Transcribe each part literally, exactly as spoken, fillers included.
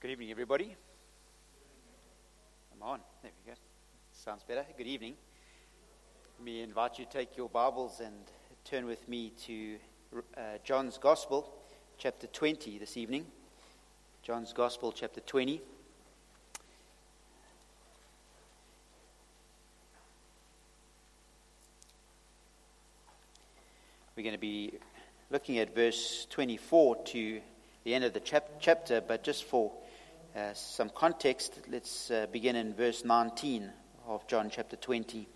Good evening, everybody. Come on. There we go. Sounds better. Good evening. Let me invite you to take your Bibles and turn with me to uh, John's Gospel, chapter twenty this evening. John's Gospel, chapter twenty. We're going to be looking at verse twenty-four to the end of the chap- chapter, but just for uh, some context, let's uh, begin in verse nineteen of John chapter twenty.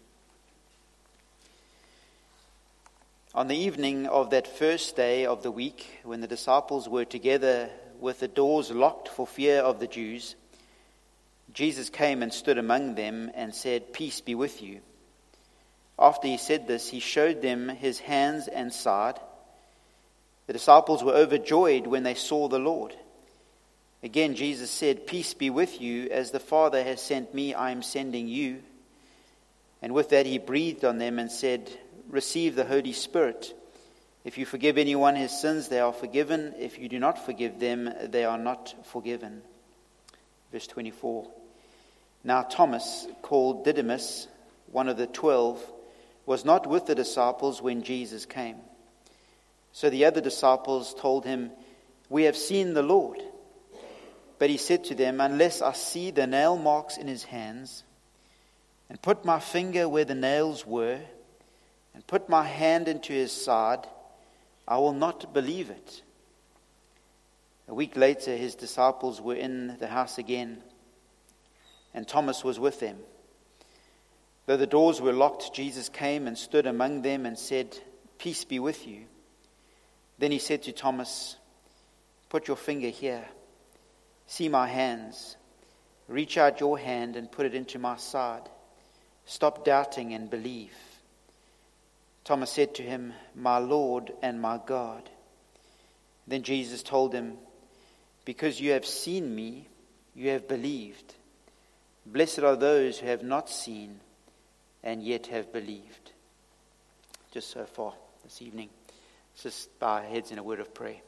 On the evening of that first day of the week, when the disciples were together with the doors locked for fear of the Jews, Jesus came and stood among them and said, "Peace be with you." After he said this, he showed them his hands and side. The disciples were overjoyed when they saw the Lord. Again, Jesus said, "Peace be with you. As the Father has sent me, I am sending you." And with that, he breathed on them and said, "Receive the Holy Spirit. If you forgive anyone his sins, they are forgiven. If you do not forgive them, they are not forgiven." Verse twenty-four. Now Thomas, called Didymus, one of the twelve, was not with the disciples when Jesus came. So the other disciples told him, "We have seen the Lord." But he said to them, "Unless I see the nail marks in his hands, and put my finger where the nails were, and put my hand into his side, I will not believe it." A week later, his disciples were in the house again, and Thomas was with them. Though the doors were locked, Jesus came and stood among them and said, "Peace be with you." Then he said to Thomas, "Put your finger here. See my hands. Reach out your hand and put it into my side. Stop doubting and believe." Thomas said to him, "My Lord and my God." Then Jesus told him, "Because you have seen me, you have believed. Blessed are those who have not seen and yet have believed." Just so far this evening. Let's just bow our heads in a word of prayer.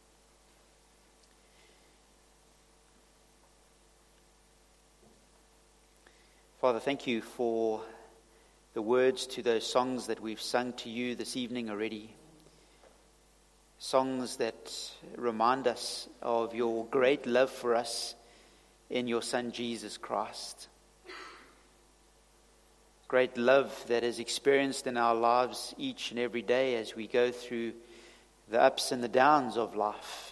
Father, thank you for the words to those songs that we've sung to you this evening already. Songs that remind us of your great love for us in your Son Jesus Christ. Great love that is experienced in our lives each and every day as we go through the ups and the downs of life.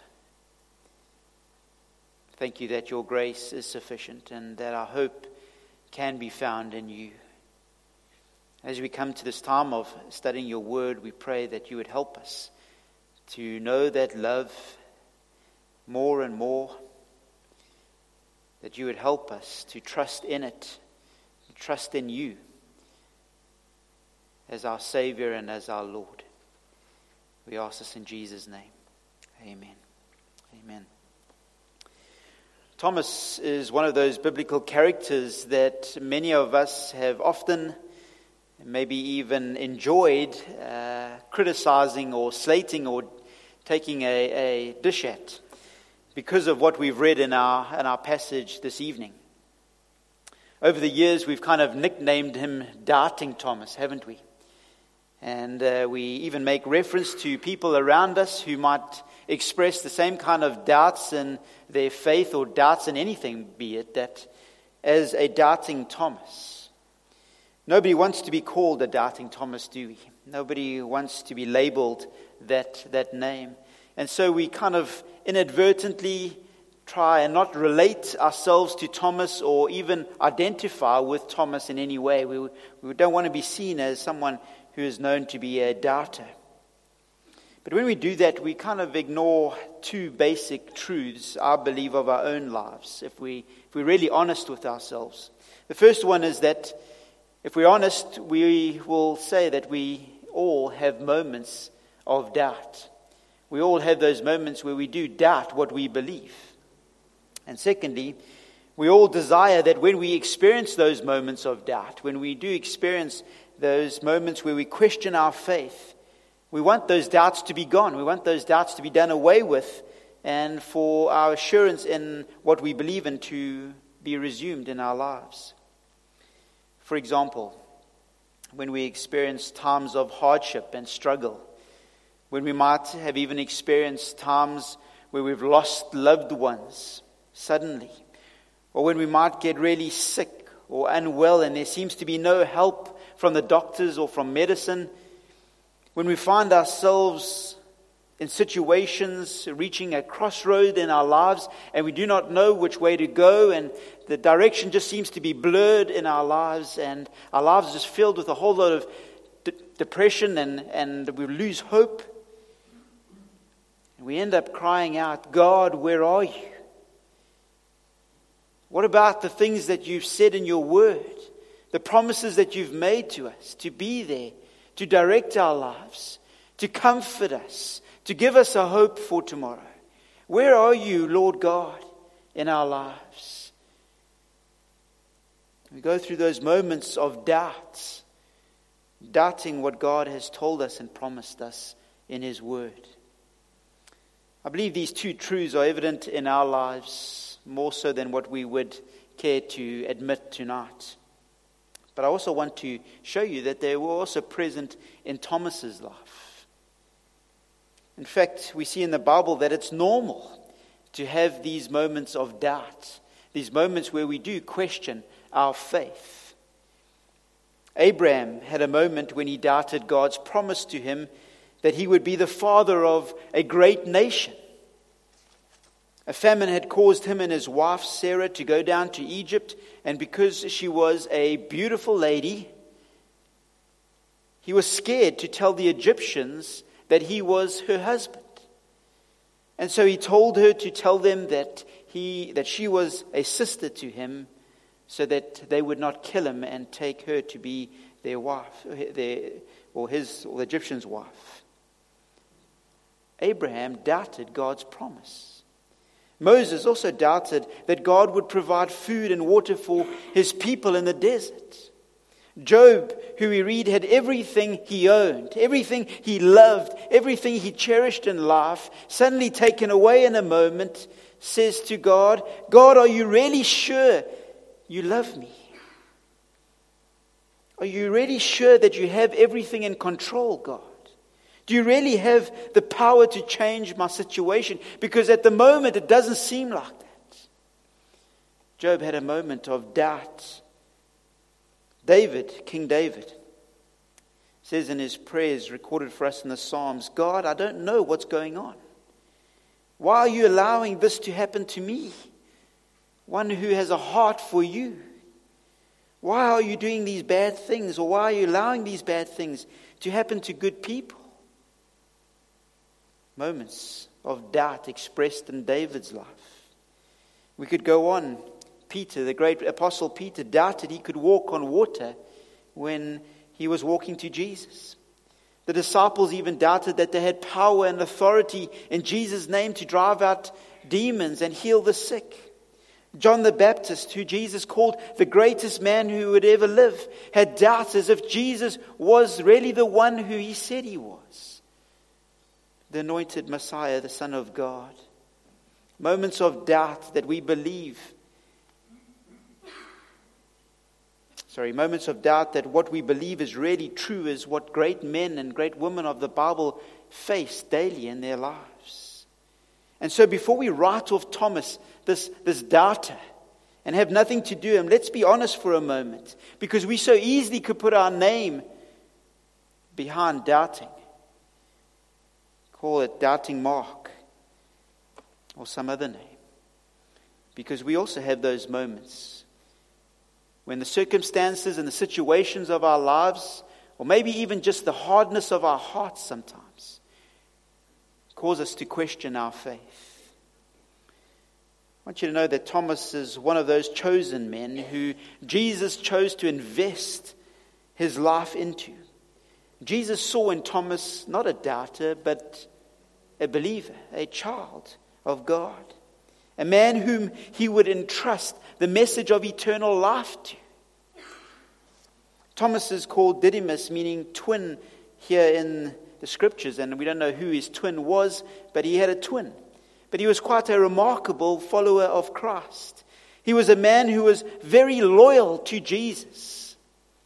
Thank you that your grace is sufficient and that our hope can be found in you. As we come to this time of studying your word, we pray that you would help us to know that love more and more, that you would help us to trust in it, to trust in you as our Savior and as our Lord. We ask this in Jesus' name. Amen. Amen. Thomas is one of those biblical characters that many of us have often, maybe even enjoyed, uh, criticizing or slating or taking a, a dish at because of what we've read in our, in our passage this evening. Over the years, we've kind of nicknamed him Doubting Thomas, haven't we? And uh, we even make reference to people around us who might express the same kind of doubts in their faith or doubts in anything, be it that, as a Doubting Thomas. Nobody wants to be called a Doubting Thomas, do we? Nobody wants to be labeled that, that name. And so we kind of inadvertently try and not relate ourselves to Thomas or even identify with Thomas in any way. We, we don't want to be seen as someone who is known to be a doubter. But when we do that, we kind of ignore two basic truths, I believe, of our own lives, if, we, if we're really honest with ourselves. The first one is that if we're honest, we will say that we all have moments of doubt. We all have those moments where we do doubt what we believe. And secondly, we all desire that when we experience those moments of doubt, when we do experience those moments where we question our faith, we want those doubts to be gone. We want those doubts to be done away with and for our assurance in what we believe in to be resumed in our lives. For example, when we experience times of hardship and struggle, when we might have even experienced times where we've lost loved ones suddenly, or when we might get really sick or unwell and there seems to be no help from the doctors or from medicine, when we find ourselves in situations reaching a crossroad in our lives and we do not know which way to go and the direction just seems to be blurred in our lives and our lives are just filled with a whole lot of de- depression and, and we lose hope. And we end up crying out, God, where are you? What about the things that you've said in your word? The promises that you've made to us to be there, to direct our lives, to comfort us, to give us a hope for tomorrow. Where are you, Lord God, in our lives? We go through those moments of doubt, doubting what God has told us and promised us in His Word. I believe these two truths are evident in our lives more so than what we would care to admit tonight. But I also want to show you that they were also present in Thomas's life. In fact, we see in the Bible that it's normal to have these moments of doubt, these moments where we do question our faith. Abraham had a moment when he doubted God's promise to him that he would be the father of a great nation. A famine had caused him and his wife Sarah to go down to Egypt, and because she was a beautiful lady, he was scared to tell the Egyptians that he was her husband. And so he told her to tell them that he that she was a sister to him, so that they would not kill him and take her to be their wife, their, or his or the Egyptian's wife. Abraham doubted God's promise. Moses also doubted that God would provide food and water for his people in the desert. Job, who we read, had everything he owned, everything he loved, everything he cherished in life, suddenly taken away in a moment, says to God, God, are you really sure you love me? Are you really sure that you have everything in control, God? Do you really have the power to change my situation? Because at the moment it doesn't seem like that. Job had a moment of doubt. David, King David, says in his prayers recorded for us in the Psalms, God, I don't know what's going on. Why are you allowing this to happen to me? One who has a heart for you. Why are you doing these bad things? Or why are you allowing these bad things to happen to good people? Moments of doubt expressed in David's life. We could go on. Peter, the great apostle Peter, doubted he could walk on water when he was walking to Jesus. The disciples even doubted that they had power and authority in Jesus' name to drive out demons and heal the sick. John the Baptist, who Jesus called the greatest man who would ever live, had doubts as if Jesus was really the one who he said he was. The anointed Messiah, the Son of God. Moments of doubt that we believe Sorry, moments of doubt that what we believe is really true is what great men and great women of the Bible face daily in their lives. And so before we write off Thomas, this, this doubter, and have nothing to do with him, let's be honest for a moment. Because we so easily could put our name behind doubting. Call it Doubting Mark or some other name. Because we also have those moments when the circumstances and the situations of our lives, or maybe even just the hardness of our hearts sometimes, cause us to question our faith. I want you to know that Thomas is one of those chosen men who Jesus chose to invest his life into. Jesus saw in Thomas not a doubter, but a believer, a child of God. A man whom he would entrust the message of eternal life to. Thomas is called Didymus, meaning twin here in the scriptures. And we don't know who his twin was, but he had a twin. but he was quite a remarkable follower of Christ. He was a man who was very loyal to Jesus.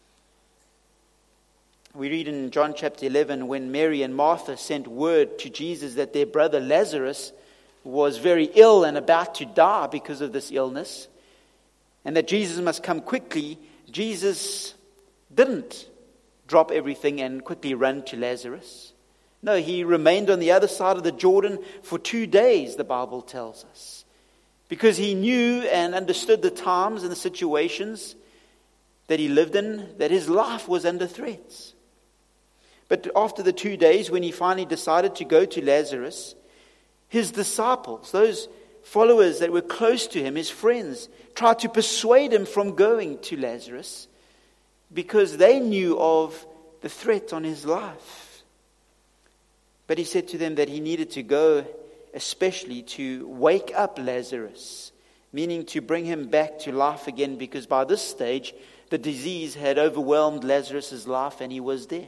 We read in John chapter eleven, when Mary and Martha sent word to Jesus that their brother Lazarus was very ill and about to die because of this illness, and that Jesus must come quickly, Jesus didn't drop everything and quickly run to Lazarus. No, he remained on the other side of the Jordan for two days, the Bible tells us, because he knew and understood the times and the situations that he lived in, that his life was under threats. But after the two days, when he finally decided to go to Lazarus, his disciples, those followers that were close to him, his friends, tried to persuade him from going to Lazarus because they knew of the threat on his life. But he said to them that he needed to go especially to wake up Lazarus, meaning to bring him back to life again, because by this stage the disease had overwhelmed Lazarus' life and he was dead.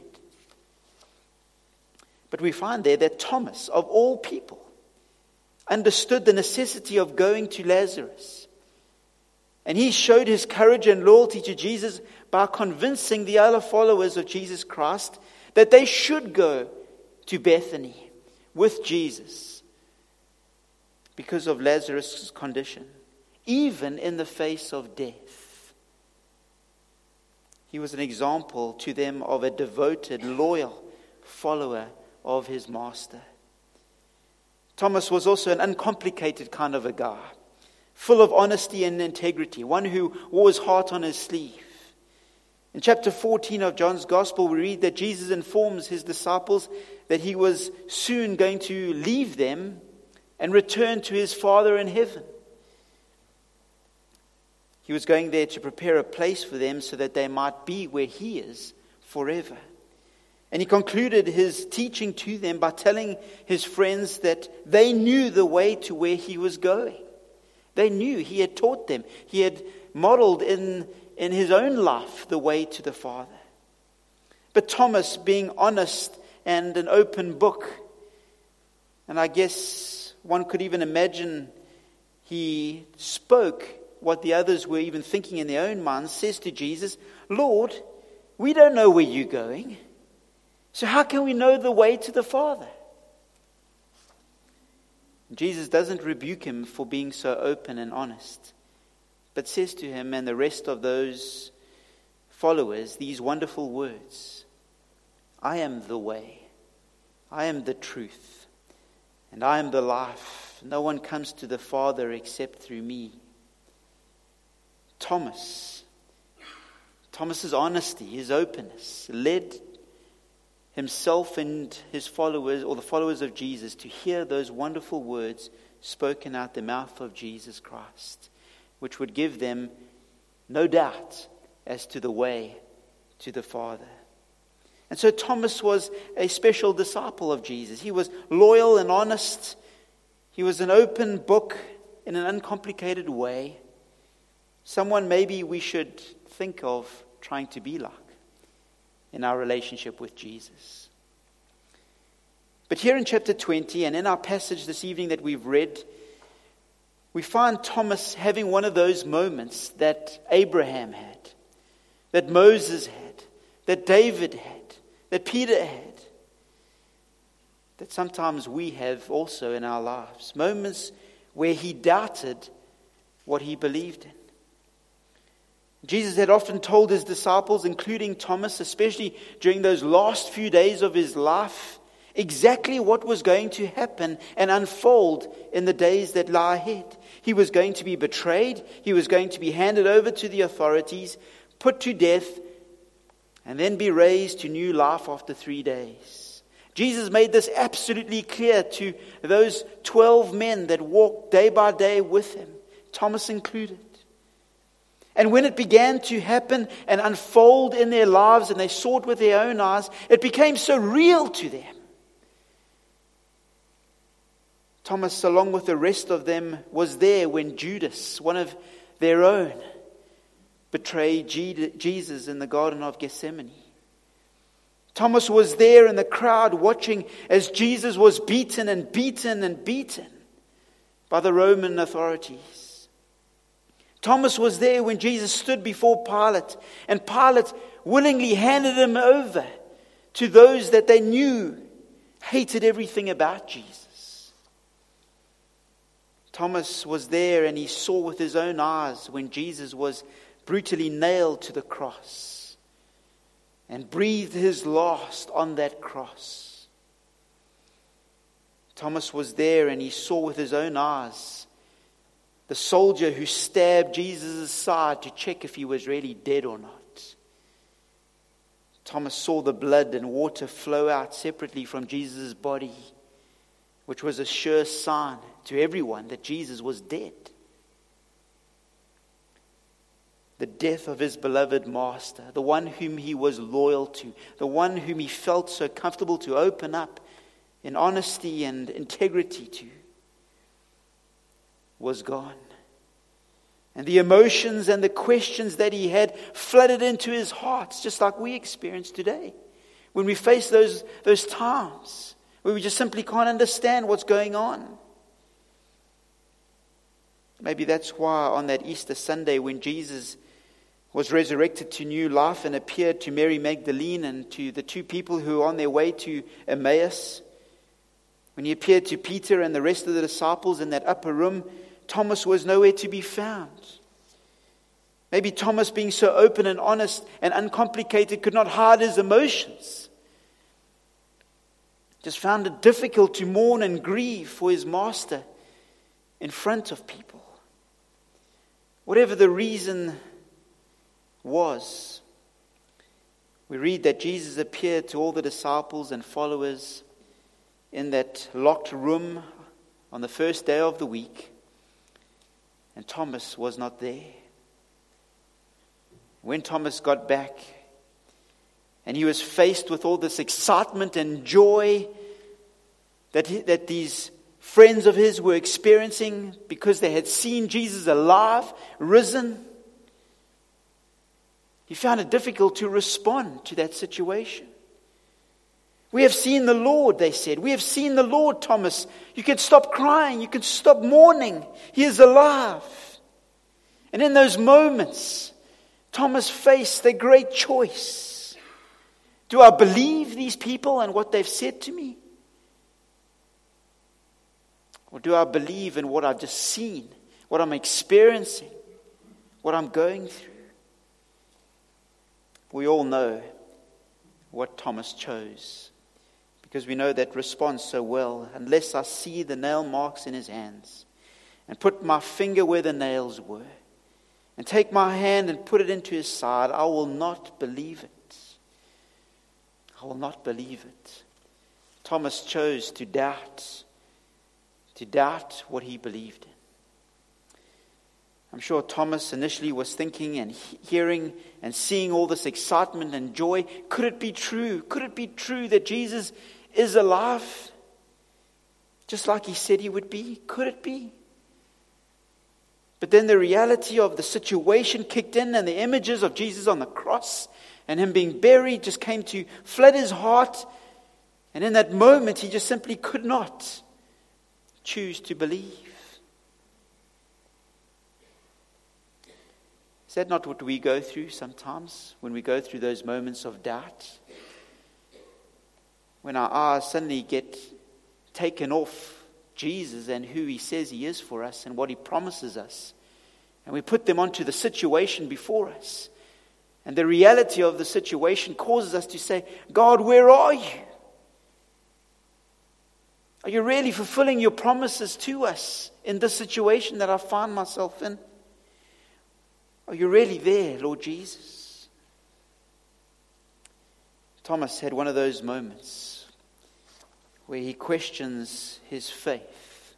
But we find there that Thomas, of all people, understood the necessity of going to Lazarus. And he showed his courage and loyalty to Jesus by convincing the other followers of Jesus Christ that they should go to Bethany with Jesus because of Lazarus' condition, even in the face of death. He was an example to them of a devoted, loyal follower of his master. Thomas was also an uncomplicated kind of a guy, full of honesty and integrity, one who wore his heart on his sleeve. In chapter fourteen of John's Gospel, we read that Jesus informs his disciples that he was soon going to leave them and return to his Father in heaven. He was going there to prepare a place for them so that they might be where he is forever. And he concluded his teaching to them by telling his friends that they knew the way to where he was going. They knew. He had taught them. He had modeled in, in his own life the way to the Father. But Thomas, being honest and an open book, and I guess one could even imagine he spoke what the others were even thinking in their own minds, says to Jesus, "Lord, we don't know where you're going. So how can we know the way to the Father?" Jesus doesn't rebuke him for being so open and honest, but says to him and the rest of those followers these wonderful words: "I am the way, I am the truth, and I am the life. No one comes to the Father except through me." Thomas, Thomas's honesty, his openness, led himself and his followers, or the followers of Jesus, to hear those wonderful words spoken out the mouth of Jesus Christ, which would give them no doubt as to the way to the Father. And so Thomas was a special disciple of Jesus. He was loyal and honest. He was an open book in an uncomplicated way. Someone maybe we should think of trying to be like in our relationship with Jesus. But here in chapter twenty, and in our passage this evening that we've read, we find Thomas having one of those moments that Abraham had, that Moses had, that David had, that Peter had, that sometimes we have also in our lives. Moments where he doubted what he believed in. Jesus had often told his disciples, including Thomas, especially during those last few days of his life, exactly what was going to happen and unfold in the days that lie ahead. He was going to be betrayed. He was going to be handed over to the authorities, put to death, and then be raised to new life after three days. Jesus made this absolutely clear to those twelve men that walked day by day with him, Thomas included. And when it began to happen and unfold in their lives and they saw it with their own eyes, it became so real to them. Thomas, along with the rest of them, was there when Judas, one of their own, betrayed Jesus in the Garden of Gethsemane. Thomas was there in the crowd watching as Jesus was beaten and beaten and beaten. by the Roman authorities. Thomas was there when Jesus stood before Pilate, and Pilate willingly handed him over to those that they knew hated everything about Jesus. Thomas was there and he saw with his own eyes when Jesus was brutally nailed to the cross and breathed his last on that cross. Thomas was there and he saw with his own eyes the soldier who stabbed Jesus' side to check if he was really dead or not. Thomas saw the blood and water flow out separately from Jesus' body, which was a sure sign to everyone that Jesus was dead. The death of his beloved master, the one whom he was loyal to, the one whom he felt so comfortable to open up in honesty and integrity to, was gone. And the emotions and the questions that he had flooded into his heart, just like we experience today. When we face those, those times where we just simply can't understand what's going on. Maybe that's why on that Easter Sunday when Jesus was resurrected to new life and appeared to Mary Magdalene and to the two people who were on their way to Emmaus, when he appeared to Peter and the rest of the disciples in that upper room, Thomas was nowhere to be found. Maybe Thomas, being so open and honest and uncomplicated, could not hide his emotions. Just found it difficult to mourn and grieve for his master in front of people. Whatever the reason was, we read that Jesus appeared to all the disciples and followers in that locked room on the first day of the week. And Thomas was not there. When Thomas got back and he was faced with all this excitement and joy that, he, that these friends of his were experiencing because they had seen Jesus alive, risen, he found it difficult to respond to that situation. We have seen the Lord, they said. We have seen the Lord, Thomas. You can stop crying. You can stop mourning. He is alive. And in those moments, Thomas faced the great choice. Do I believe these people and what they've said to me? Or do I believe in what I've just seen, what I'm experiencing, what I'm going through? We all know what Thomas chose, because we know that response so well. Unless I see the nail marks in his hands and put my finger where the nails were and take my hand and put it into his side, I will not believe it. I will not believe it. Thomas chose to doubt, to doubt what he believed in. I'm sure Thomas initially was thinking and hearing and seeing all this excitement and joy. Could it be true? Could it be true that Jesus is alive? Just like he said he would be? Could it be? But then the reality of the situation kicked in, and the images of Jesus on the cross and him being buried just came to flood his heart. And in that moment, he just simply could not choose to believe. Is that not what we go through sometimes when we go through those moments of doubt? When our eyes suddenly get taken off Jesus and who he says he is for us and what he promises us. And we put them onto the situation before us. And the reality of the situation causes us to say, God, where are you? Are you really fulfilling your promises to us in this situation that I find myself in? Are you really there, Lord Jesus? Thomas had one of those moments where he questions his faith.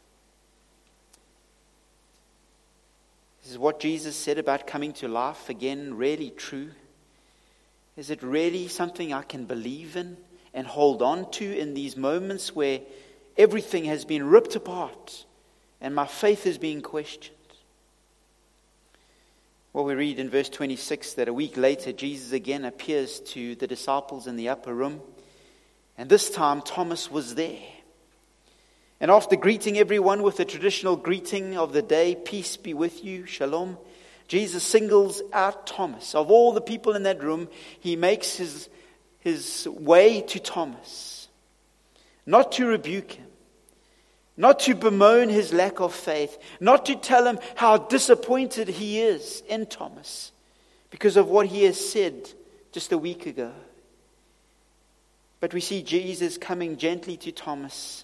Is what Jesus said about coming to life again really true? Is it really something I can believe in and hold on to in these moments where everything has been ripped apart and my faith is being questioned? Well, we read in verse twenty-six that a week later, Jesus again appears to the disciples in the upper room. And this time, Thomas was there. And after greeting everyone with the traditional greeting of the day, peace be with you, shalom, Jesus singles out Thomas. Of all the people in that room, he makes his, his way to Thomas. Not to rebuke him, not to bemoan his lack of faith, not to tell him how disappointed he is in Thomas because of what he has said just a week ago. But we see Jesus coming gently to Thomas.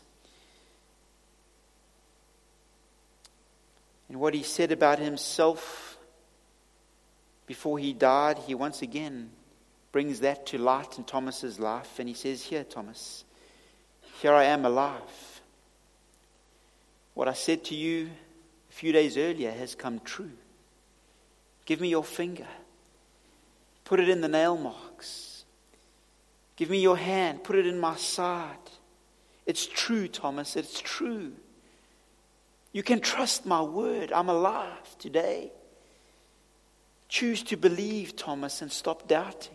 And what he said about himself before he died, he once again brings that to light in Thomas's life. And he says, here, Thomas, here I am alive. What I said to you a few days earlier has come true. Give me your finger. Put it in the nail marks. Give me your hand. Put it in my side. It's true, Thomas. It's true. You can trust my word. I'm alive today. Choose to believe, Thomas, and stop doubting.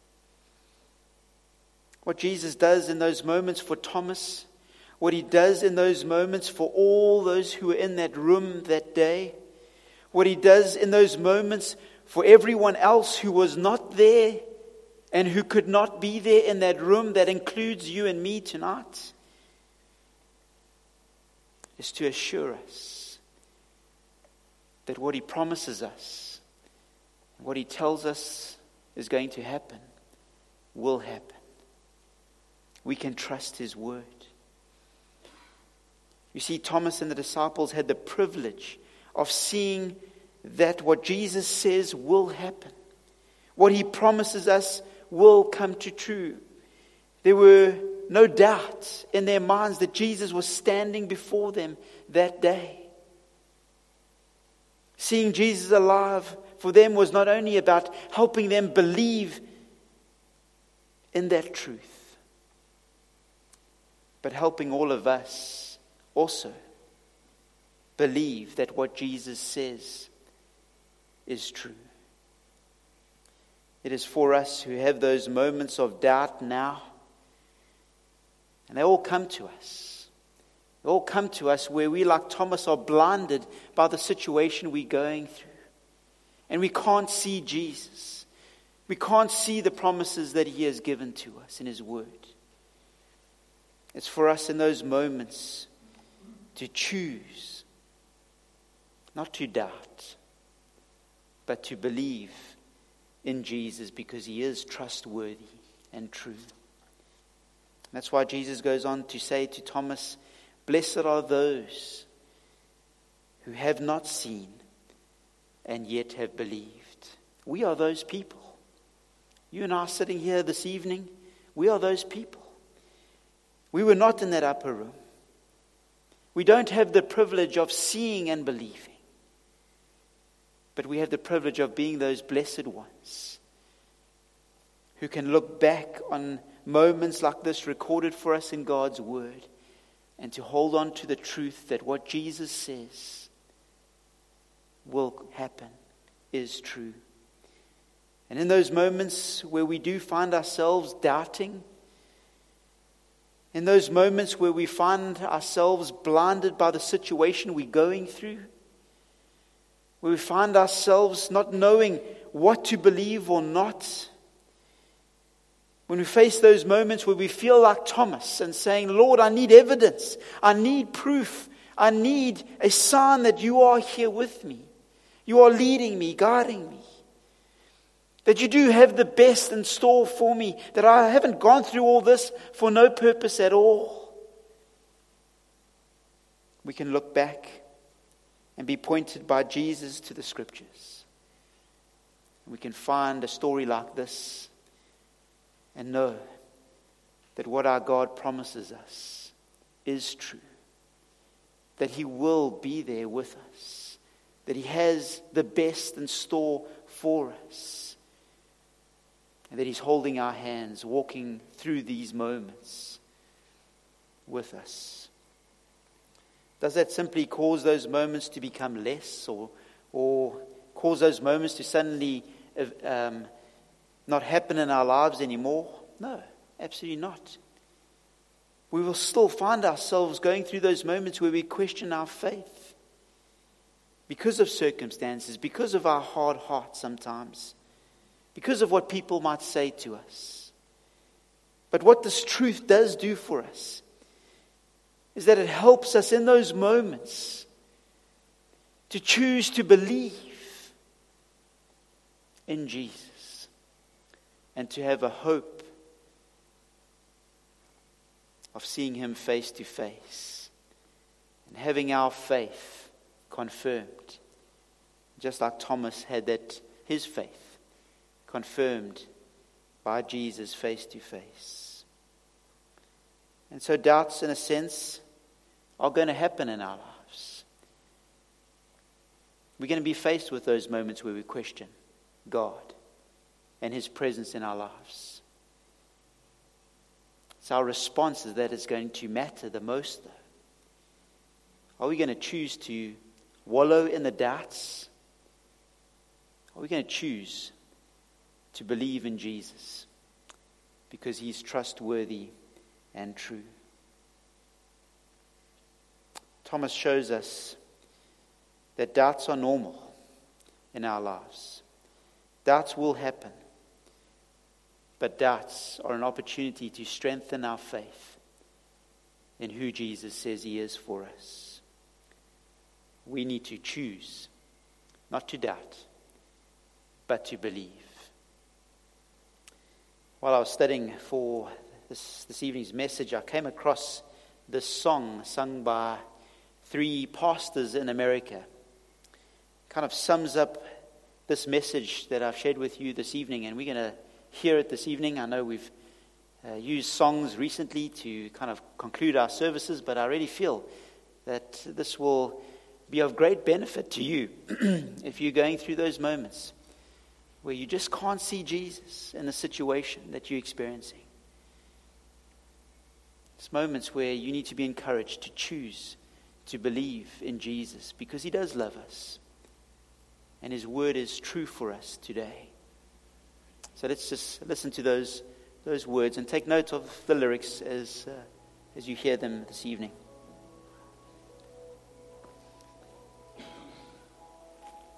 What Jesus does in those moments for Thomas, what he does in those moments for all those who were in that room that day, what he does in those moments for everyone else who was not there and who could not be there in that room, that includes you and me tonight, is to assure us that what he promises us, what he tells us is going to happen, will happen. We can trust his word. You see, Thomas and the disciples had the privilege of seeing that what Jesus says will happen. What he promises us will come to true. There were no doubt in their minds that Jesus was standing before them that day. Seeing Jesus alive for them was not only about helping them believe in that truth, but helping all of us also believe that what Jesus says is true. It is for us who have those moments of doubt now. And they all come to us. They all come to us where we, like Thomas, are blinded by the situation we're going through. And we can't see Jesus. We can't see the promises that he has given to us in his word. It's for us in those moments to choose, not to doubt, but to believe in Jesus because he is trustworthy and true. That's why Jesus goes on to say to Thomas, blessed are those who have not seen and yet have believed. We are those people. You and I sitting here this evening, we are those people. We were not in that upper room. We don't have the privilege of seeing and believing. But we have the privilege of being those blessed ones who can look back on moments like this recorded for us in God's word and to hold on to the truth that what Jesus says will happen is true. And in those moments where we do find ourselves doubting, in those moments where we find ourselves blinded by the situation we're going through, where we find ourselves not knowing what to believe or not, when we face those moments where we feel like Thomas and saying, Lord, I need evidence, I need proof, I need a sign that you are here with me, you are leading me, guiding me, that you do have the best in store for me, that I haven't gone through all this for no purpose at all. We can look back and be pointed by Jesus to the scriptures. We can find a story like this and know that what our God promises us is true. That he will be there with us. That he has the best in store for us. And that he's holding our hands, walking through these moments with us. Does that simply cause those moments to become less, or or cause those moments to suddenly um, not happen in our lives anymore? No, absolutely not. we will still find ourselves going through those moments where we question our faith because of circumstances, because of our hard hearts sometimes, because of what people might say to us. But what this truth does do for us is that it helps us in those moments to choose to believe in Jesus and to have a hope of seeing Him face to face and having our faith confirmed, just like Thomas had that his faith confirmed by Jesus face to face. And so doubts, in a sense, are going to happen in our lives. We're going to be faced with those moments where we question God and His presence in our lives. It's our response that is going to matter the most, though. Are we going to choose to wallow in the doubts? Are we going to choose to believe in Jesus because He's trustworthy and true? Thomas shows us that doubts are normal in our lives. Doubts will happen. But doubts are an opportunity to strengthen our faith in who Jesus says He is for us. We need to choose not to doubt, but to believe. While I was studying for this, this evening's message, I came across this song sung by three pastors in America. It kind of sums up this message that I've shared with you this evening, and we're going to hear it this evening. I know we've uh, used songs recently to kind of conclude our services, but I really feel that this will be of great benefit to you if you're going through those moments where you just can't see Jesus in the situation that you're experiencing. It's moments where you need to be encouraged to choose to believe in Jesus because He does love us and His word is true for us today. So let's just listen to those those words and take note of the lyrics as uh, as you hear them this evening.